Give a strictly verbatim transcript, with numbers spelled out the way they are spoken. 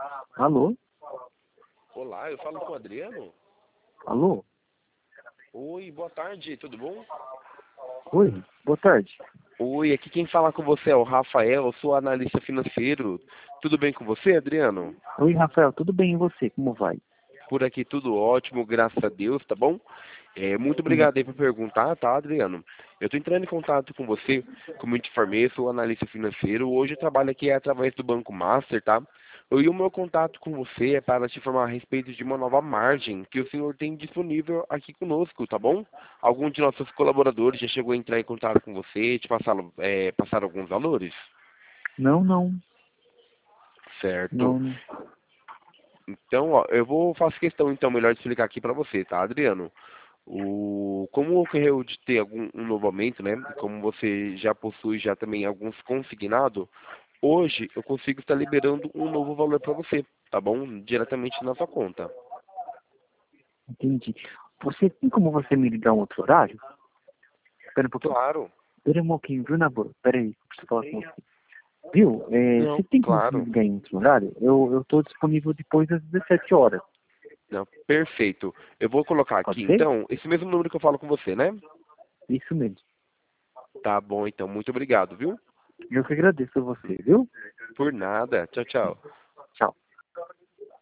Alô? Olá, eu falo com o Adriano. Alô? Oi, boa tarde, tudo bom? Oi, boa tarde. Oi, aqui quem fala com você é o Rafael, eu sou analista financeiro. Tudo bem com você, Adriano? Oi, Rafael, tudo bem e você? Como vai? Por aqui tudo ótimo, graças a Deus, tá bom? É, muito Sim, obrigado aí por perguntar, tá, Adriano? Eu estou entrando em contato com você, como eu te informei, eu sou analista financeiro. Hoje eu trabalho aqui através do Banco Master, tá? E o meu contato com você é para te informar a respeito de uma nova margem que o senhor tem disponível aqui conosco, tá bom? Algum de nossos colaboradores já chegou a entrar em contato com você e te passaram, é, passaram alguns valores? não, não, Certo. não, não. Então, ó, eu vou faço questão então melhor de explicar aqui para você, tá, Adriano? O, como ocorreu de ter algum um novo aumento, né? Como você já possui já também alguns consignados, hoje eu consigo estar liberando um novo valor para você, tá bom? Diretamente na sua conta. Entendi. Você tem como você me ligar um outro horário? Espera um pouquinho. Claro. Espera um pouquinho, viu, Nabor? Espera aí, eu preciso falar com você. Viu? É, Não, você tem como você me claro. ligar em outro horário? Eu, eu tô disponível depois das dezessete horas. Não, perfeito. Eu vou colocar Pode aqui ser? então esse mesmo número que eu falo com você, né? Isso mesmo. Tá bom, então. Muito obrigado, viu? Eu que agradeço a você, viu? Por nada. Tchau, tchau. Tchau.